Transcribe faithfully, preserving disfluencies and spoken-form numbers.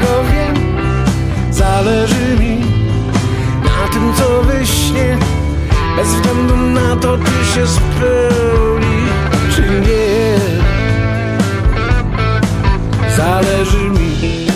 wszystko wiem. Zależy mi na tym, co we śnie, bez względu na to, czy się spełni, czy nie. Zależy mi.